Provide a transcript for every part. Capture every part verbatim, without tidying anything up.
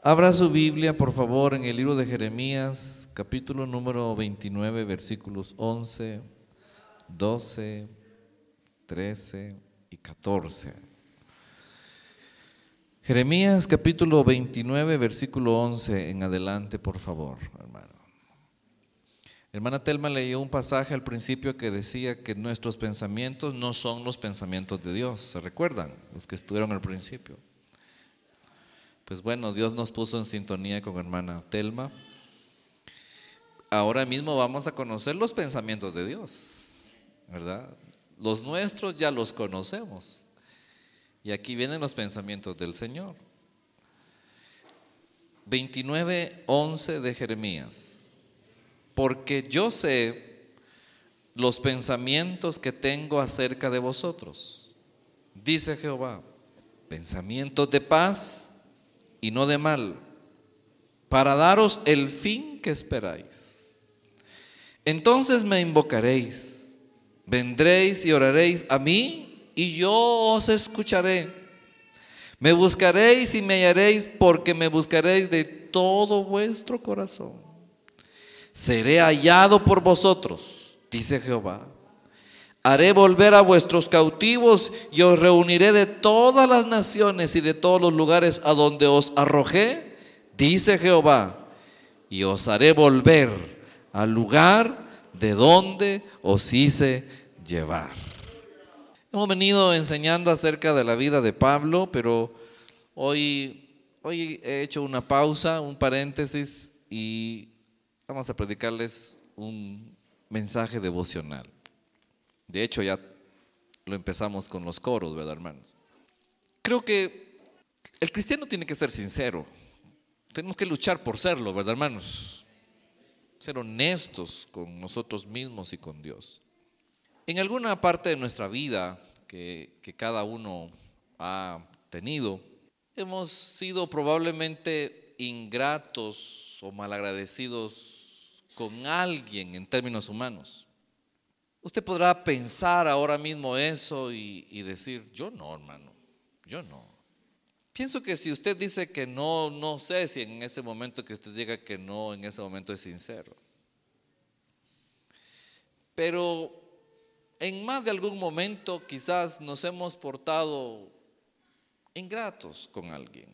Abra su Biblia, por favor, en el libro de Jeremías, capítulo número veintinueve, versículos once, doce, trece y catorce. Jeremías, capítulo veintinueve, versículo once en adelante, por favor, hermano. Hermana Telma leyó un pasaje al principio que decía que nuestros pensamientos no son los pensamientos de Dios. ¿Se recuerdan? Los que estuvieron al principio. Pues bueno, Dios nos puso en sintonía con hermana Telma. Ahora mismo vamos a conocer los pensamientos de Dios, ¿verdad? Los nuestros ya los conocemos. Y aquí vienen los pensamientos del Señor. veintinueve, once de Jeremías. Porque yo sé los pensamientos que tengo acerca de vosotros, dice Jehová, pensamientos de paz y no de mal, para daros el fin que esperáis. Entonces me invocaréis, vendréis y oraréis a mí, y yo os escucharé. Me buscaréis y me hallaréis, porque me buscaréis de todo vuestro corazón. Seré hallado por vosotros, dice Jehová. Haré volver a vuestros cautivos y os reuniré de todas las naciones y de todos los lugares a donde os arrojé, dice Jehová, y os haré volver al lugar de donde os hice llevar. Hemos venido enseñando acerca de la vida de Pablo, pero hoy, hoy he hecho una pausa, un paréntesis, y vamos a predicarles un mensaje devocional. De hecho, ya lo empezamos con los coros, ¿verdad, hermanos? Creo que el cristiano tiene que ser sincero. Tenemos que luchar por serlo, ¿verdad, hermanos? Ser honestos con nosotros mismos y con Dios. En alguna parte de nuestra vida que, que cada uno ha tenido, hemos sido probablemente ingratos o malagradecidos con alguien en términos humanos. Usted podrá pensar ahora mismo eso y, y decir, yo no, hermano, yo no. Pienso que si usted dice que no, no sé si en ese momento que usted diga que no, en ese momento es sincero. Pero en más de algún momento quizás nos hemos portado ingratos con alguien,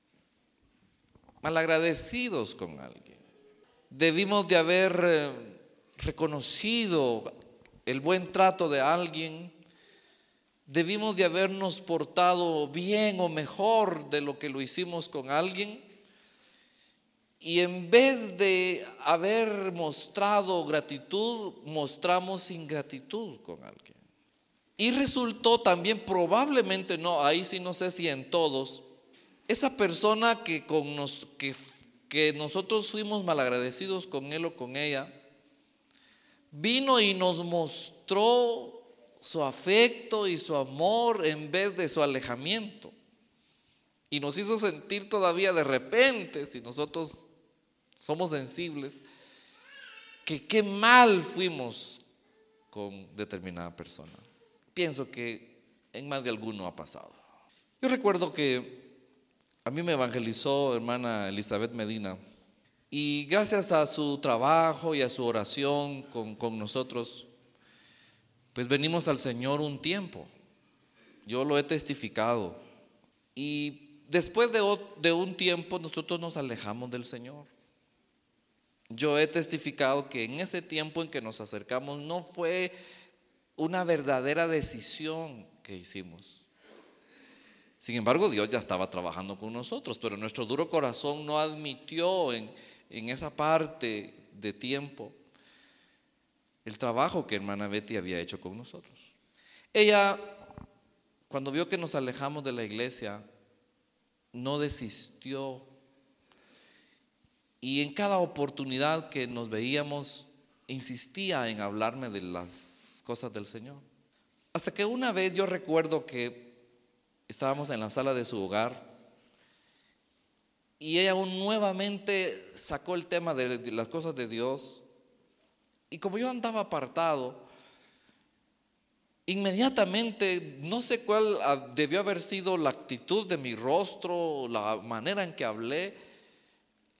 malagradecidos con alguien. Debimos de haber eh, reconocido el buen trato de alguien, debimos de habernos portado bien o mejor de lo que lo hicimos con alguien, y en vez de haber mostrado gratitud, mostramos ingratitud con alguien. Y resultó también, probablemente no, ahí sí no sé si en todos, esa persona que, con nos, que, que nosotros fuimos malagradecidos con él o con ella, vino y nos mostró su afecto y su amor en vez de su alejamiento. Y nos hizo sentir todavía de repente, si nosotros somos sensibles, que qué mal fuimos con determinada persona. Pienso que en más de alguno ha pasado. Yo recuerdo que a mí me evangelizó hermana Elizabeth Medina. Y gracias a su trabajo y a su oración con, con nosotros, pues venimos al Señor un tiempo. Yo lo he testificado. Y después de, de un tiempo nosotros nos alejamos del Señor. Yo he testificado que en ese tiempo en que nos acercamos no fue una verdadera decisión que hicimos. Sin embargo, Dios ya estaba trabajando con nosotros, pero nuestro duro corazón no admitió en en esa parte de tiempo el trabajo que hermana Betty había hecho con nosotros. Ella, cuando vio que nos alejamos de la iglesia, no desistió, y en cada oportunidad que nos veíamos insistía en hablarme de las cosas del Señor. Hasta que una vez yo recuerdo que estábamos en la sala de su hogar y ella aún nuevamente sacó el tema de, de las cosas de Dios. Y como yo andaba apartado, inmediatamente, no sé cuál debió haber sido la actitud de mi rostro, la manera en que hablé,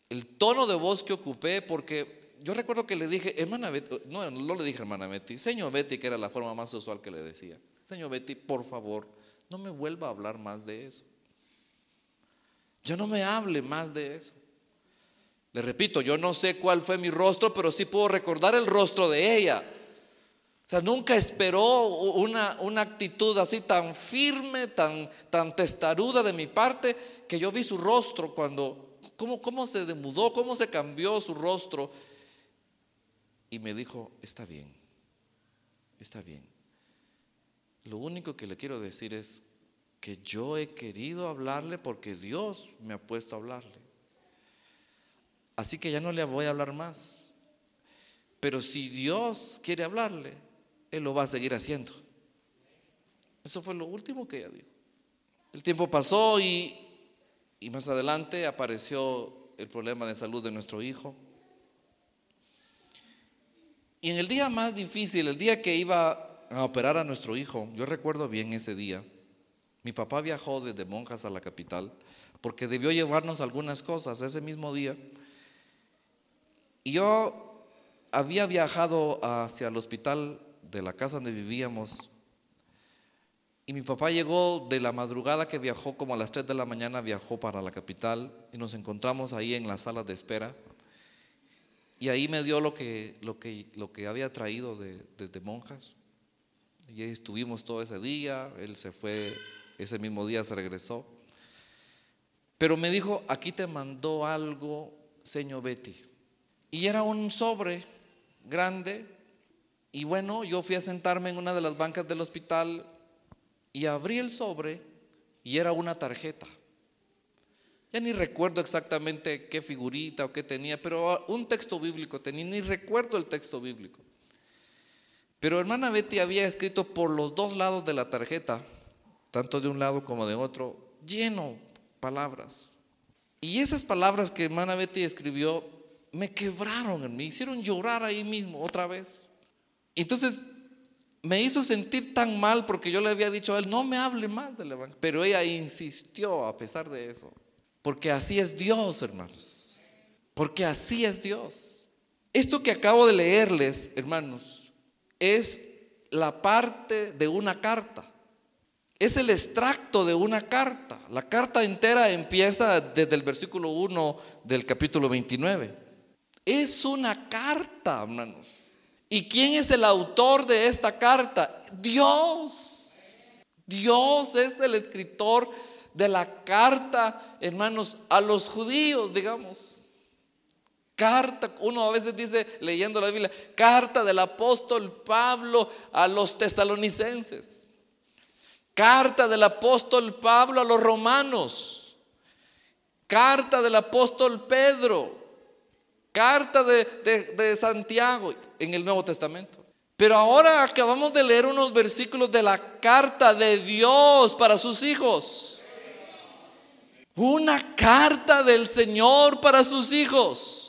el tono de voz que ocupé, porque yo recuerdo que le dije, hermana Betty, no, no le dije hermana Betty, señor Betty, que era la forma más usual que le decía, señor Betty, por favor, no me vuelva a hablar más de eso. Ya no me hable más de eso. Le repito, yo no sé cuál fue mi rostro, pero sí puedo recordar el rostro de ella. O sea, nunca esperó una, una actitud así tan firme, tan, tan testaruda de mi parte, que yo vi su rostro cuando, cómo, cómo se demudó, cómo se cambió su rostro. Y me dijo, está bien, está bien. Lo único que le quiero decir es que yo he querido hablarle porque Dios me ha puesto a hablarle. Así que ya no le voy a hablar más. Pero si Dios quiere hablarle, Él lo va a seguir haciendo. Eso fue lo último que ella dijo. El tiempo pasó y, y más adelante apareció el problema de salud de nuestro hijo. Y en el día más difícil, el día que iba a operar a nuestro hijo, yo recuerdo bien ese día. Mi papá viajó desde Monjas a la capital porque debió llevarnos algunas cosas ese mismo día. Y yo había viajado hacia el hospital de la casa donde vivíamos. Y mi papá llegó de la madrugada que viajó, como a las tres de la mañana viajó para la capital. Y nos encontramos ahí en la sala de espera. Y ahí me dio lo que, lo que, lo que había traído de, desde Monjas. Y ahí estuvimos todo ese día. Él se fue. Ese mismo día se regresó. Pero me dijo, aquí te mandó algo, señor Betty. Y era un sobre grande. Y bueno, yo fui a sentarme en una de las bancas del hospital y abrí el sobre y era una tarjeta. Ya ni recuerdo exactamente qué figurita o qué tenía, pero un texto bíblico tenía, ni recuerdo el texto bíblico. Pero hermana Betty había escrito por los dos lados de la tarjeta, tanto de un lado como de otro, lleno palabras. Y esas palabras que hermana Betty escribió me quebraron, me hicieron llorar ahí mismo otra vez. Entonces me hizo sentir tan mal porque yo le había dicho a él, no me hable más del evangelio. Pero ella insistió a pesar de eso. Porque así es Dios, hermanos. Porque así es Dios. Esto que acabo de leerles, hermanos, es la parte de una carta. Es el extracto de una carta. La carta entera empieza desde el versículo uno del capítulo veintinueve. Es una carta, hermanos. ¿Y quién es el autor de esta carta? Dios. Dios es el escritor de la carta, hermanos, a los judíos, digamos. Carta, uno a veces dice, leyendo la Biblia, carta del apóstol Pablo a los tesalonicenses. Carta del apóstol Pablo a los romanos. Carta del apóstol Pedro. Carta de, de, de Santiago en el Nuevo Testamento. Pero ahora acabamos de leer unos versículos de la carta de Dios para sus hijos. Una carta del Señor para sus hijos.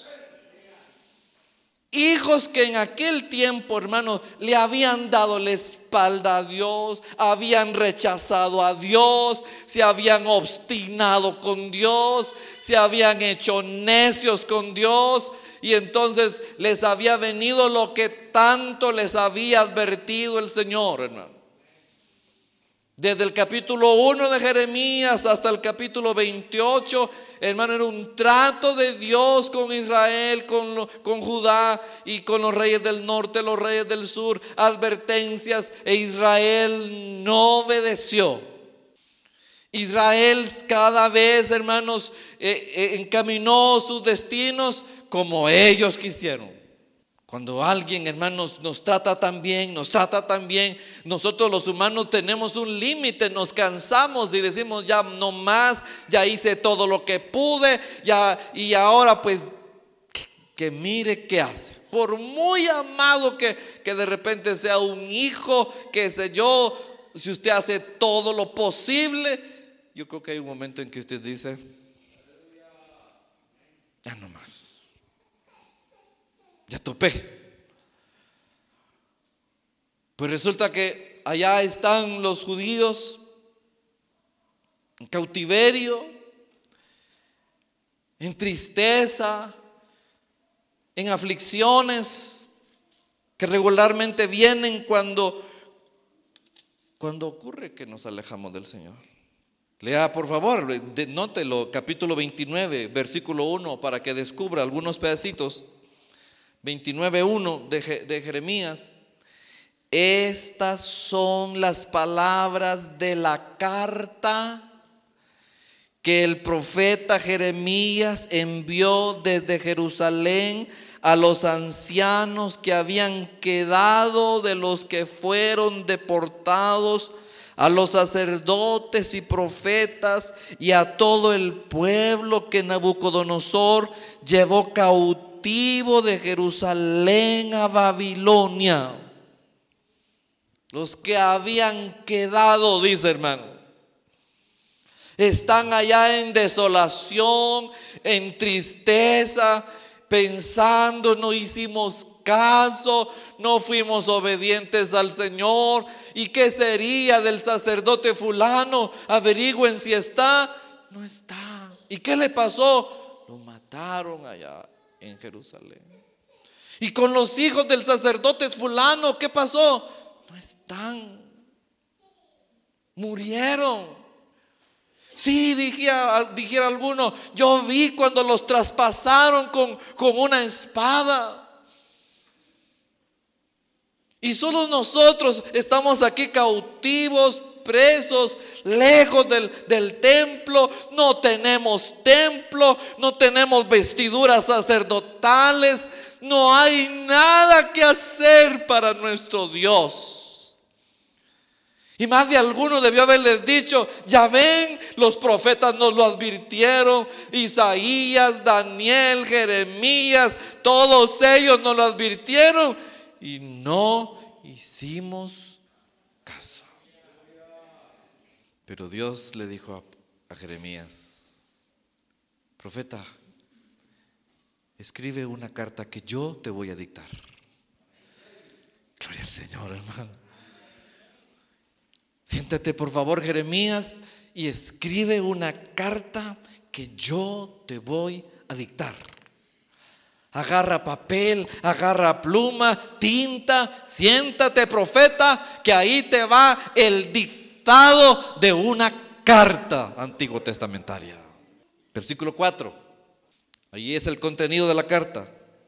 Hijos que en aquel tiempo, hermanos, le habían dado la espalda a Dios, habían rechazado a Dios, se habían obstinado con Dios, se habían hecho necios con Dios. Y entonces les había venido lo que tanto les había advertido el Señor, hermano. Desde el capítulo uno de Jeremías hasta el capítulo veintiocho, hermano, era un trato de Dios con Israel, con, lo, con Judá y con los reyes del norte, los reyes del sur, advertencias, e Israel no obedeció. Israel cada vez, hermanos, eh, eh, encaminó sus destinos como ellos quisieron. Cuando alguien, hermanos, nos trata tan bien, nos trata tan bien, nosotros los humanos tenemos un límite, nos cansamos y decimos ya no más, ya hice todo lo que pude, ya, y ahora pues que, que mire qué hace. Por muy amado que, que de repente sea un hijo, qué sé yo, si usted hace todo lo posible, yo creo que hay un momento en que usted dice, ya no más. Ya topé. Pues resulta que allá están los judíos en cautiverio, en tristeza, en aflicciones que regularmente vienen cuando, cuando ocurre que nos alejamos del Señor. Lea por favor, nótelo, capítulo veintinueve, versículo uno, para que descubra algunos pedacitos. veintinueve uno de, de Jeremías. Estas son las palabras de la carta que el profeta Jeremías envió desde Jerusalén a los ancianos que habían quedado de los que fueron deportados, a los sacerdotes y profetas y a todo el pueblo que Nabucodonosor llevó cautivo de Jerusalén a Babilonia. Los que habían quedado, dice hermano, están allá en desolación, en tristeza, pensando: no hicimos caso, no fuimos obedientes al Señor. ¿Y qué sería del sacerdote fulano? Averigüen si está. No está. ¿Y qué le pasó? Lo mataron allá en Jerusalén. Y con los hijos del sacerdote fulano, ¿qué pasó? No están. Murieron. Sí, dijera, dijera alguno, yo vi cuando los traspasaron con, con una espada. Y solo nosotros estamos aquí cautivos, presos, lejos del, del templo. No tenemos templo, no tenemos vestiduras sacerdotales. No hay nada que hacer para nuestro Dios. Y más de alguno debió haberles dicho: ya ven, los profetas nos lo advirtieron. Isaías, Daniel, Jeremías, todos ellos nos lo advirtieron y no hicimos caso. Pero Dios le dijo a, a Jeremías: profeta, escribe una carta que yo te voy a dictar. Gloria al Señor, hermano. Siéntate por favor, Jeremías, y escribe una carta que yo te voy a dictar. Agarra papel, agarra pluma, tinta, siéntate, profeta, que ahí te va el dictado de una carta antiguo testamentaria. Versículo cuatro. Allí es el contenido de la carta.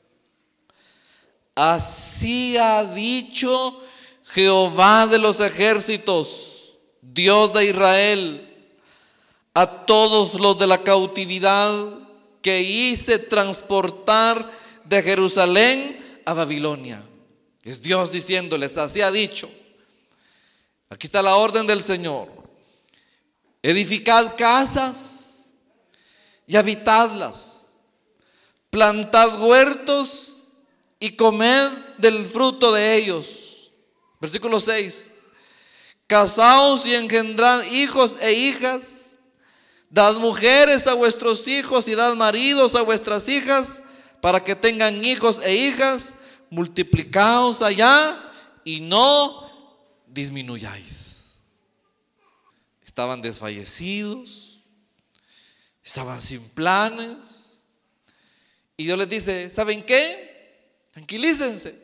Así ha dicho Jehová de los ejércitos, Dios de Israel, a todos los de la cautividad que hice transportar de Jerusalén a Babilonia. Es Dios diciéndoles: así ha dicho. Aquí está la orden del Señor: edificad casas y habitadlas, plantad huertos y comed del fruto de ellos. Versículo seis. Casaos y engendrad hijos e hijas, dad mujeres a vuestros hijos y dad maridos a vuestras hijas, para que tengan hijos e hijas. Multiplicaos allá y no disminuyáis. Estaban desfallecidos, estaban sin planes, y Dios les dice: ¿saben qué? Tranquilícense.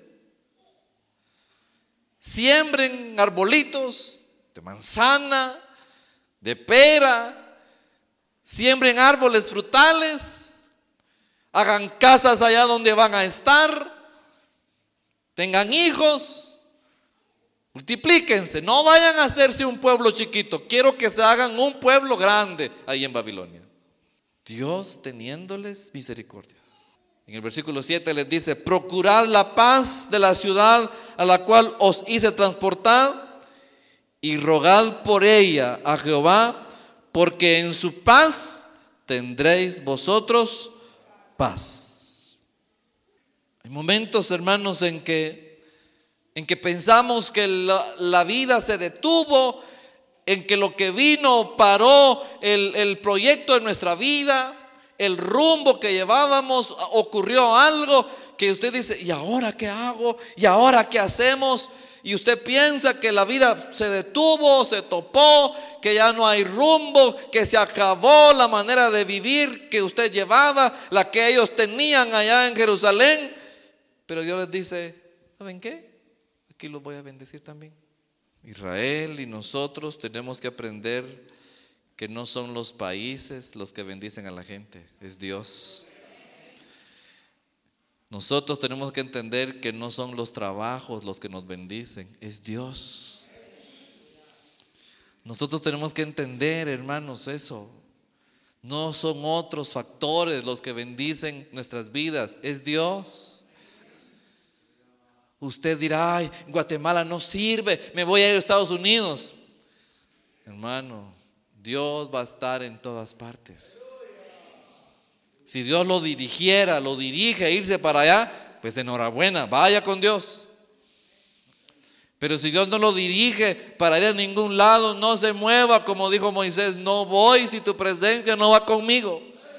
Siembren arbolitos de manzana, de pera, siembren árboles frutales, hagan casas allá donde van a estar, tengan hijos, multiplíquense, no vayan a hacerse un pueblo chiquito, quiero que se hagan un pueblo grande ahí en Babilonia. Dios teniéndoles misericordia. En el versículo siete les dice: procurad la paz de la ciudad a la cual os hice transportar y rogad por ella a Jehová, porque en su paz tendréis vosotros paz. Hay momentos, hermanos, en que, en que pensamos que la, la vida se detuvo, en que lo que vino paró el, el proyecto de nuestra vida, el rumbo que llevábamos, ocurrió algo que usted dice, ¿y ahora qué hago? ¿Y ahora qué hacemos? Y usted piensa que la vida se detuvo, se topó, que ya no hay rumbo, que se acabó la manera de vivir que usted llevaba, la que ellos tenían allá en Jerusalén. Pero Dios les dice, ¿saben qué? Aquí los voy a bendecir también. Israel y nosotros tenemos que aprender que no son los países los que bendicen a la gente, es Dios. Nosotros tenemos que entender que no son los trabajos los que nos bendicen, es Dios. Nosotros tenemos que entender, hermanos, eso. No son otros factores los que bendicen nuestras vidas, es Dios. Usted dirá, ay, Guatemala no sirve, me voy a ir a Estados Unidos. Hermano, Dios va a estar en todas partes. Si Dios lo dirigiera, lo dirige a irse para allá, pues enhorabuena, vaya con Dios. Pero si Dios no lo dirige para ir a ningún lado, no se mueva, como dijo Moisés, no voy si tu presencia no va conmigo.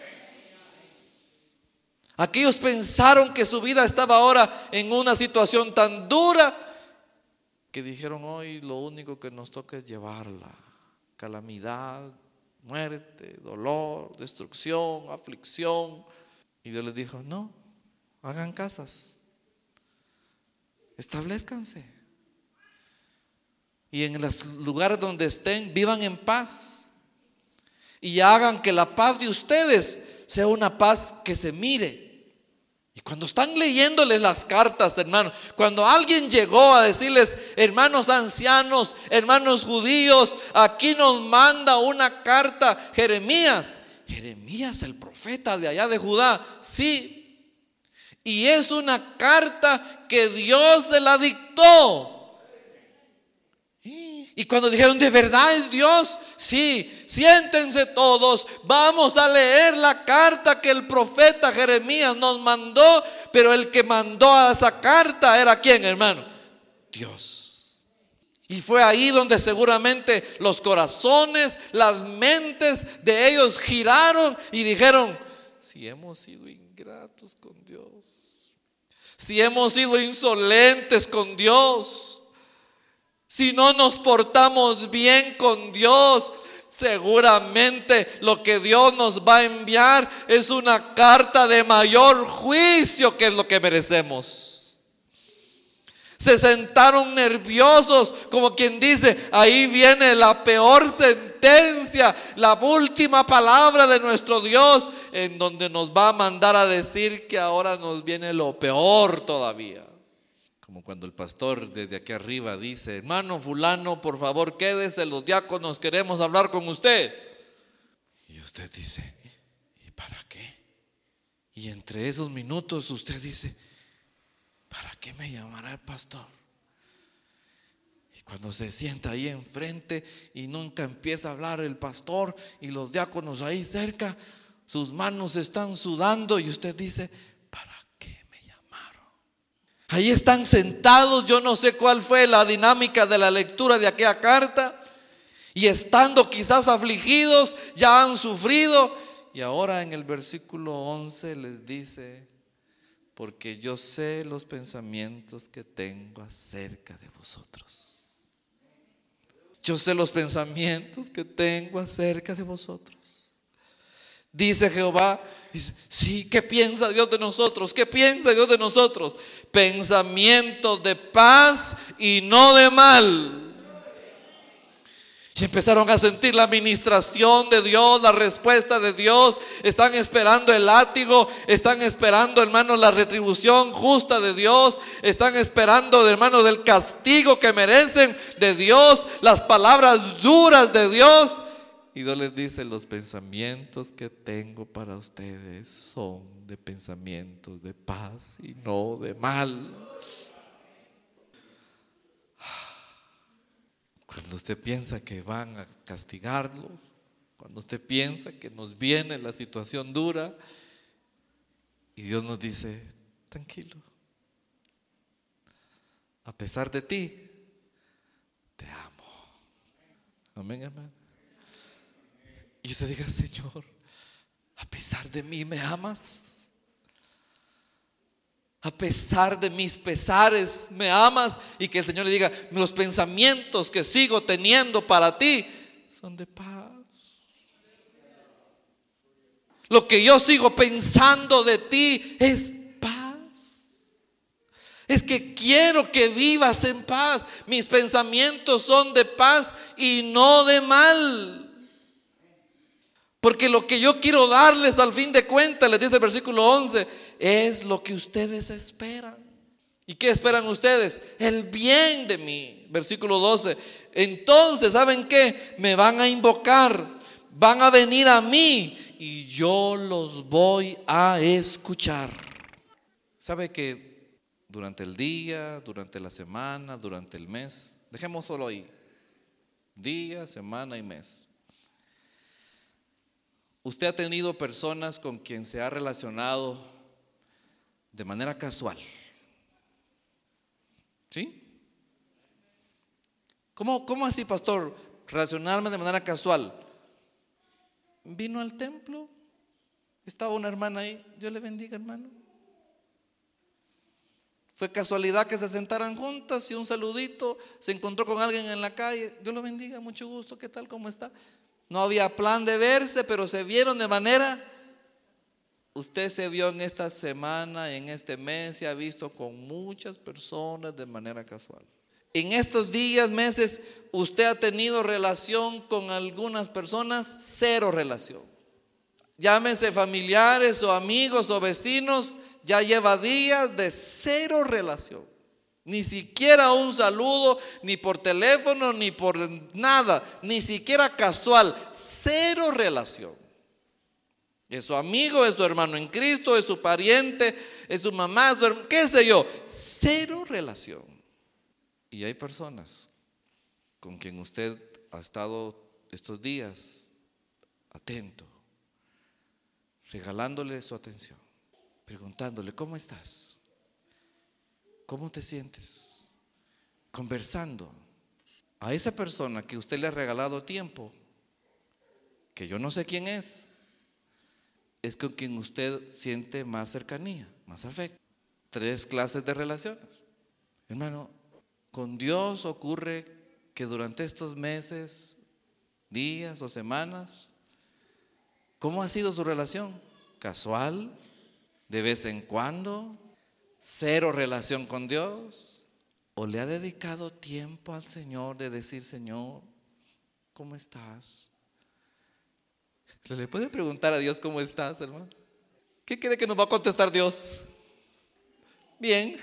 Aquellos pensaron que su vida estaba ahora en una situación tan dura que dijeron, hoy lo único que nos toca es llevarla. Calamidad, muerte, dolor, destrucción, aflicción. Y Dios les dijo, no, hagan casas, establezcanse. Y en los lugares donde estén, vivan en paz. Y hagan que la paz de ustedes sea una paz que se mire. Y cuando están leyéndoles las cartas, hermanos, cuando alguien llegó a decirles, hermanos ancianos, hermanos judíos, aquí nos manda una carta Jeremías. Jeremías, el profeta de allá de Judá, sí. Y es una carta que Dios se la dictó. Y cuando dijeron, ¿de verdad es Dios? Sí, siéntense todos, vamos a leer la carta que el profeta Jeremías nos mandó. Pero el que mandó a esa carta era ¿quién, hermano? Dios. Y fue ahí donde seguramente los corazones, las mentes de ellos giraron y dijeron, si hemos sido ingratos con Dios, si hemos sido insolentes con Dios, si no nos portamos bien con Dios, seguramente lo que Dios nos va a enviar es una carta de mayor juicio, que es lo que merecemos. Se sentaron nerviosos, como quien dice, ahí viene la peor sentencia, la última palabra de nuestro Dios, en donde nos va a mandar a decir que ahora nos viene lo peor todavía. Como cuando el pastor desde aquí arriba dice, hermano fulano, por favor quédese, los diáconos queremos hablar con usted. Y usted dice, ¿y para qué? Y entre esos minutos usted dice, ¿para qué me llamará el pastor? Y cuando se sienta ahí enfrente y nunca empieza a hablar el pastor y los diáconos ahí cerca, sus manos están sudando y usted dice, ahí están sentados, yo no sé cuál fue la dinámica de la lectura de aquella carta, y estando quizás afligidos, ya han sufrido, y ahora en el versículo once les dice, porque yo sé los pensamientos que tengo acerca de vosotros. Yo sé los pensamientos que tengo acerca de vosotros. Dice Jehová, dice, sí, ¿qué piensa Dios de nosotros? ¿Qué piensa Dios de nosotros? Pensamientos de paz y no de mal. Y empezaron a sentir la administración de Dios, la respuesta de Dios. Están esperando el látigo, están esperando, hermanos, la retribución justa de Dios. Están esperando, hermanos, el castigo que merecen de Dios, las palabras duras de Dios. Y Dios les dice, los pensamientos que tengo para ustedes son de pensamientos de paz y no de mal. Cuando usted piensa que van a castigarlos, cuando usted piensa que nos viene la situación dura, y Dios nos dice, tranquilo, a pesar de ti, te amo. Amén, hermano. Y usted diga, Señor, a pesar de mí me amas. A pesar de mis pesares, me amas. Y que el Señor le diga: los pensamientos que sigo teniendo para ti son de paz. Lo que yo sigo pensando de ti es paz. Es que quiero que vivas en paz. Mis pensamientos son de paz y no de mal. Porque lo que yo quiero darles al fin de cuentas, les dice el versículo once, es lo que ustedes esperan. ¿Y qué esperan ustedes? El bien de mí. Versículo doce. Entonces, ¿saben qué? Me van a invocar, van a venir a mí y yo los voy a escuchar. ¿Sabe que durante el día, durante la semana, durante el mes, dejemos solo ahí, día, semana y mes, usted ha tenido personas con quien se ha relacionado de manera casual? ¿Sí? ¿Cómo, cómo así, pastor? Relacionarme de manera casual. Vino al templo, estaba una hermana ahí, Dios le bendiga, hermano. Fue casualidad que se sentaran juntas y un saludito, se encontró con alguien en la calle, Dios lo bendiga, mucho gusto, ¿qué tal? ¿Cómo está? No había plan de verse, pero se vieron de manera. Usted se vio en esta semana, en este mes, se ha visto con muchas personas de manera casual. En estos días, meses, usted ha tenido relación con algunas personas, cero relación. Llámese familiares o amigos o vecinos, ya lleva días de cero relación. Ni siquiera un saludo, ni por teléfono, ni por nada, ni siquiera casual, cero relación. Es su amigo, es su hermano en Cristo, es su pariente, es su mamá, es su hermano, qué sé yo, cero relación. Y hay personas con quien usted ha estado estos días atento, regalándole su atención, preguntándole: ¿cómo estás? ¿Cómo te sientes? Conversando. A esa persona que usted le ha regalado tiempo, que yo no sé quién es, es con quien usted siente más cercanía, más afecto. Tres clases de relaciones. Hermano, con Dios ocurre que durante estos meses, días o semanas, ¿cómo ha sido su relación? ¿Casual? ¿De vez en cuando? ¿Cero relación con Dios? ¿O le ha dedicado tiempo al Señor de decir: Señor, ¿cómo estás? ¿Se le puede preguntar a Dios cómo estás, hermano? ¿Qué cree que nos va a contestar Dios? Bien.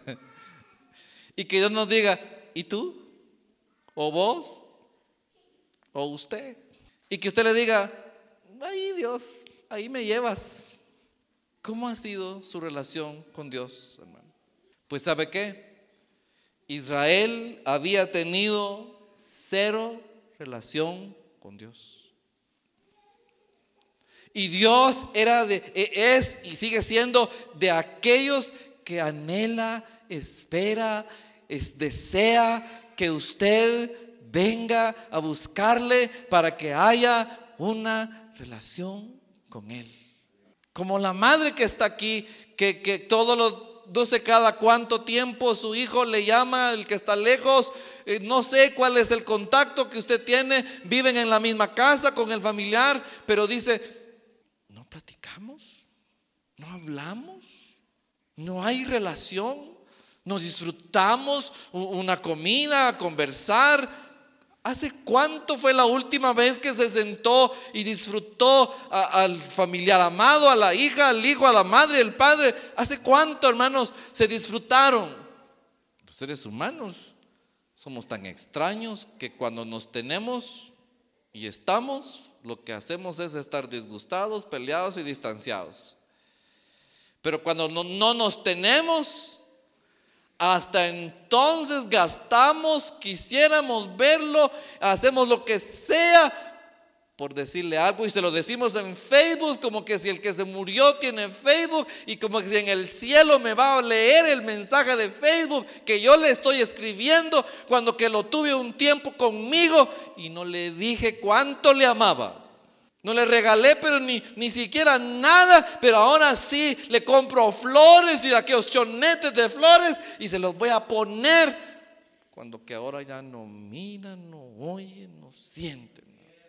Y que Dios nos diga: ¿y tú? ¿O vos? ¿O usted? Y que usted le diga: ahí Dios, ahí me llevas. ¿Cómo ha sido su relación con Dios, hermano? Pues ¿sabe qué? Israel había tenido cero relación con Dios. Y Dios era de, es y sigue siendo de aquellos que anhela, espera, es, desea que usted venga a buscarle para que haya una relación con Él. Como la madre que está aquí, que, que todos los no sé cada cuánto tiempo su hijo le llama, el que está lejos, eh, no sé cuál es el contacto que usted tiene, viven en la misma casa con el familiar, pero dice: no platicamos, no hablamos, no hay relación, no disfrutamos una comida, conversar. ¿Hace cuánto fue la última vez que se sentó y disfrutó a, al familiar amado, a la hija, al hijo, a la madre, al padre? ¿Hace cuánto, hermanos, se disfrutaron? Los seres humanos somos tan extraños que cuando nos tenemos y estamos, lo que hacemos es estar disgustados, peleados y distanciados. Pero cuando no, no nos tenemos, hasta entonces gastamos, quisiéramos verlo, hacemos lo que sea por decirle algo, y se lo decimos en Facebook, como que si el que se murió tiene Facebook, y como que si en el cielo me va a leer el mensaje de Facebook que yo le estoy escribiendo, cuando que lo tuve un tiempo conmigo y no le dije cuánto le amaba. No le regalé, pero ni, ni siquiera nada, pero ahora sí le compro flores y aquellos chonetes de flores y se los voy a poner. Cuando que ahora ya no miran, no oyen, no sienten.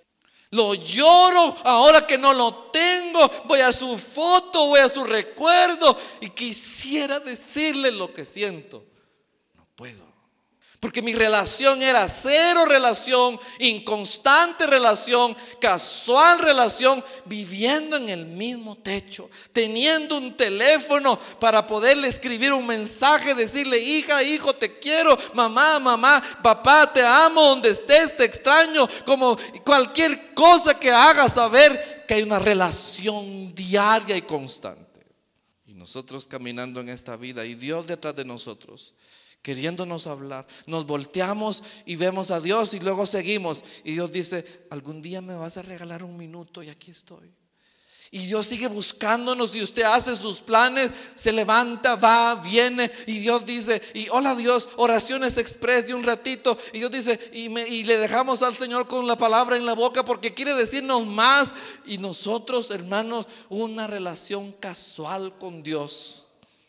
Lo lloro ahora que no lo tengo. Voy a su foto, voy a su recuerdo y quisiera decirle lo que siento. No puedo. Porque mi relación era cero relación, inconstante relación, casual relación, viviendo en el mismo techo, teniendo un teléfono para poderle escribir un mensaje, decirle: hija, hijo, te quiero, mamá, mamá, papá, te amo, donde estés, te extraño, como cualquier cosa que haga saber que hay una relación diaria y constante. Y nosotros caminando en esta vida y Dios detrás de nosotros, queriéndonos hablar, nos volteamos y vemos a Dios y luego seguimos. Y Dios dice: algún día me vas a regalar un minuto y aquí estoy. Y Dios sigue buscándonos y usted hace sus planes, se levanta, va, viene. Y Dios dice: y hola Dios, oraciones express de un ratito. Y Dios dice: y, me, y le dejamos al Señor con la palabra en la boca porque quiere decirnos más. Y nosotros, hermanos, una relación casual con Dios,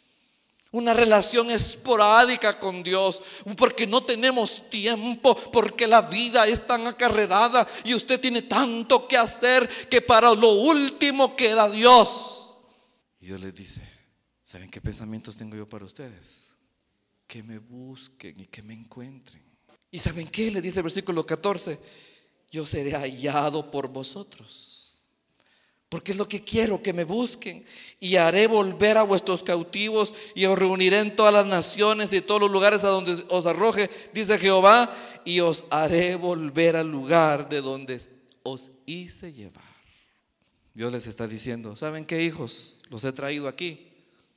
una relación esporádica con Dios, porque no tenemos tiempo, porque la vida es tan acarreada y usted tiene tanto que hacer que para lo último queda Dios. Y Dios les dice: ¿saben qué pensamientos tengo yo para ustedes? Que me busquen y que me encuentren. ¿Y saben qué? Le dice el versículo catorce: yo seré hallado por vosotros. Porque es lo que quiero, que me busquen. Y haré volver a vuestros cautivos y os reuniré en todas las naciones y en todos los lugares a donde os arroje, dice Jehová, y os haré volver al lugar de donde os hice llevar. Dios les está diciendo: ¿saben qué, hijos? Los he traído aquí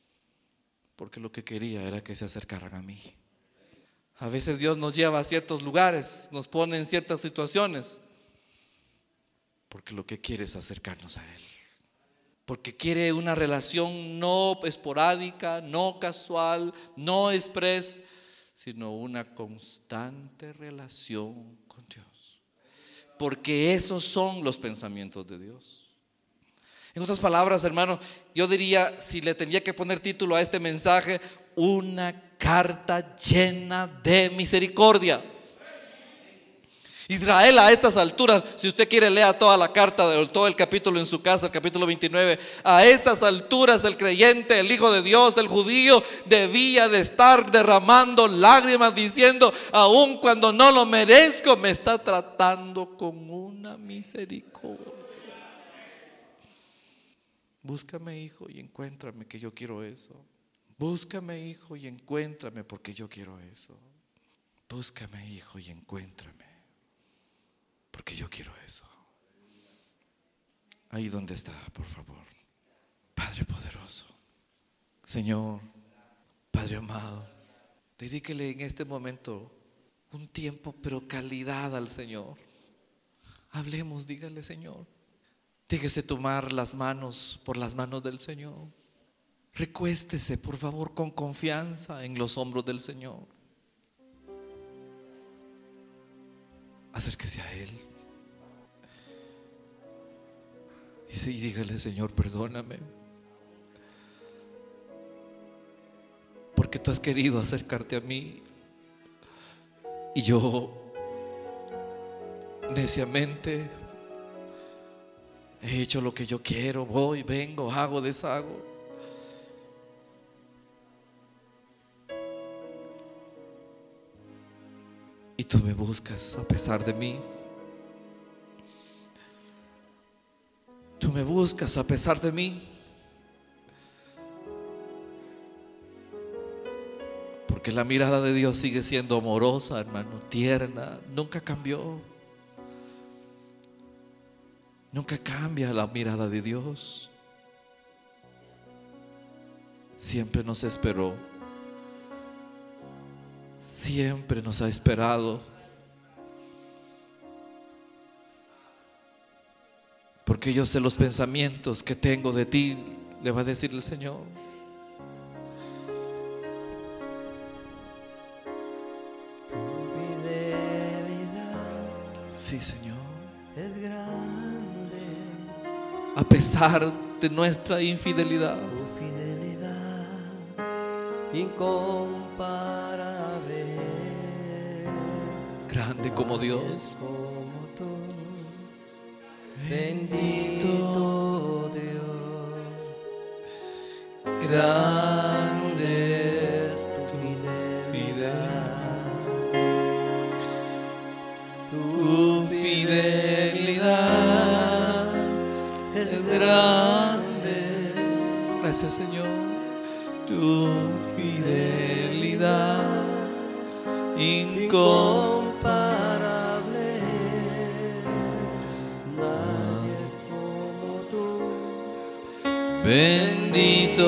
porque lo que quería era que se acercaran a mí. A veces Dios nos lleva a ciertos lugares, nos pone en ciertas situaciones porque lo que quiere es acercarnos a Él. Porque quiere una relación no esporádica, no casual, no express, sino una constante relación con Dios. Porque esos son los pensamientos de Dios. En otras palabras, hermano, yo diría, si le tendría que poner título a este mensaje: una carta llena de misericordia. Israel, a estas alturas, si usted quiere, lea toda la carta, todo el capítulo en su casa, el capítulo veintinueve. A estas alturas el creyente, el hijo de Dios, el judío, debía de estar derramando lágrimas diciendo: aun cuando no lo merezco, me está tratando con una misericordia. Búscame, hijo, y encuéntrame, que yo quiero eso. Búscame, hijo, y encuéntrame, porque yo quiero eso. Búscame, hijo, y encuéntrame, porque yo quiero eso. Ahí donde está, por favor. Padre poderoso, Señor, Padre amado, dedíquele en este momento un tiempo, pero calidad al Señor. Hablemos, dígale: Señor, déjese tomar las manos por las manos del Señor. Recuéstese, por favor, con confianza en los hombros del Señor. Acérquese a Él. Dice, y dígale: Señor, perdóname, porque tú has querido acercarte a mí y yo neciamente he hecho lo que yo quiero. Voy, vengo, hago, deshago. Y tú me buscas a pesar de mí. Tú me buscas a pesar de mí. Porque la mirada de Dios sigue siendo amorosa, hermano, tierna. Nunca cambió. Nunca cambia la mirada de Dios. Siempre nos esperó. Siempre nos ha esperado. Porque yo sé los pensamientos que tengo de ti, le va a decir el Señor. Tu fidelidad Sí, Señor. es grande. a pesar de nuestra infidelidad. Tu fidelidad incomparable, Grande como Dios. es como tú, bendito Dios, grande es tu fidelidad, Tu fidelidad es grande. Gracias, Señor. Tu fidelidad incomparable. incomparable, nadie es como tú, Bendito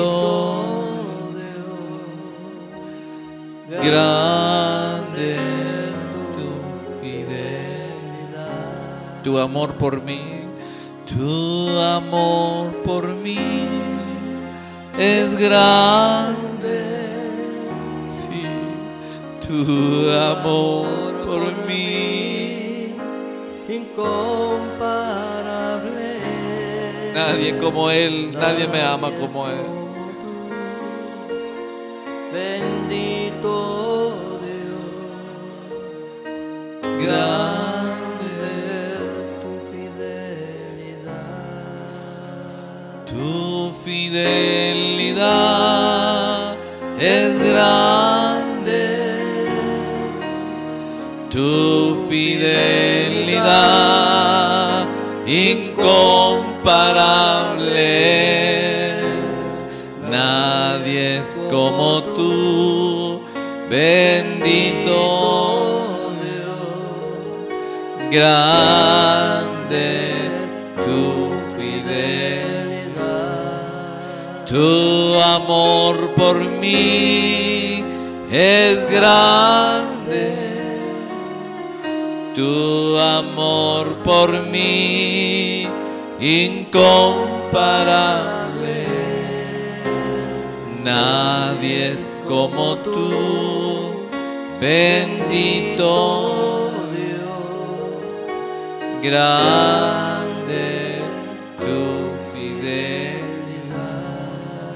Dios, grande es tu fidelidad. Tu amor por mí, tu amor por mí es grande. Sí, tu amor por mí, incomparable. nadie como Él, nadie me ama como Él. Bendito Dios, Grande tu fidelidad, tu fidelidad es grande. Tu fidelidad incomparable. Nadie es como tú, bendito Dios, grande tu fidelidad. Tu amor por mí es grande. Tu amor por mí incomparable. Nadie es como tú, bendito Dios, grande tu fidelidad.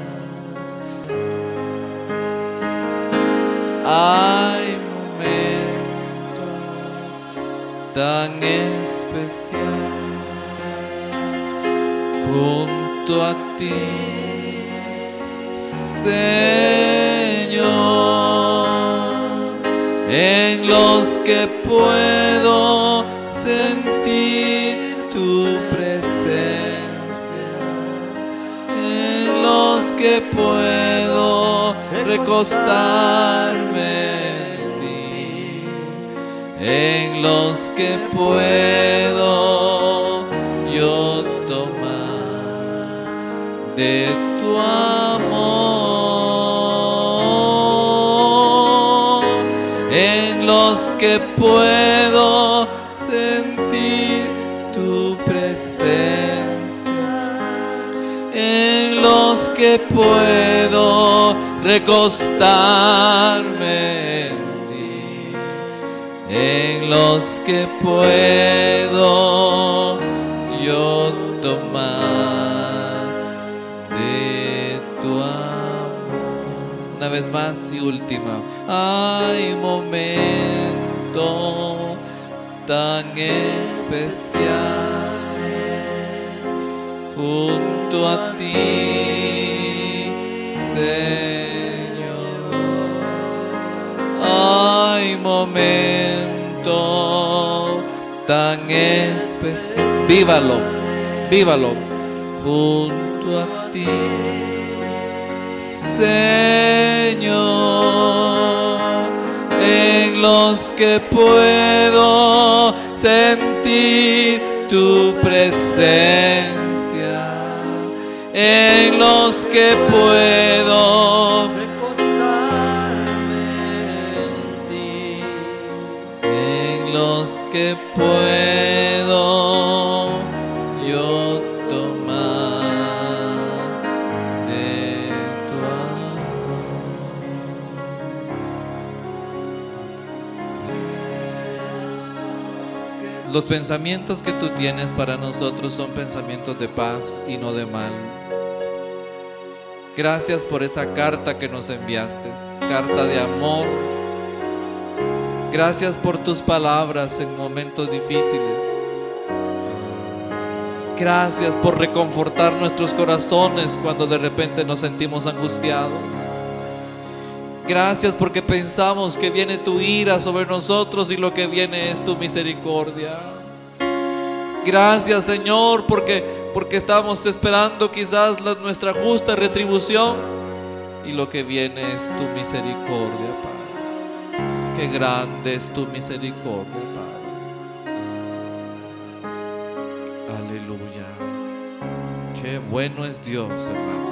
Hay momentos tan especial junto a ti, Señor, en los que puedo sentir tu presencia, en los que puedo recostarme en ti, en los que puedo yo tomar de tu amor, en los que puedo sentir tu presencia, en los que puedo recostarme en ti, en los que puedo yo tomar de tu amor. Una vez más y última. Hay momento tan especial junto a ti, Señor. Hay momento tan especial. Vívalo, vívalo junto a ti, Señor, en los que puedo sentir tu presencia, en los que puedo recostarme en ti, en los que puedo yo tomar de tu amor. Los pensamientos que tú tienes para nosotros son pensamientos de paz y no de mal. Gracias por esa carta que nos enviaste, carta de amor. Gracias por tus palabras en momentos difíciles. Gracias por reconfortar nuestros corazones cuando de repente nos sentimos angustiados. Gracias porque pensamos que viene tu ira sobre nosotros y lo que viene es tu misericordia. Gracias, Señor, porque, porque estamos esperando quizás la, nuestra justa retribución y lo que viene es tu misericordia, Padre. Qué grande es tu misericordia, Padre. Aleluya. Qué bueno es Dios, hermano.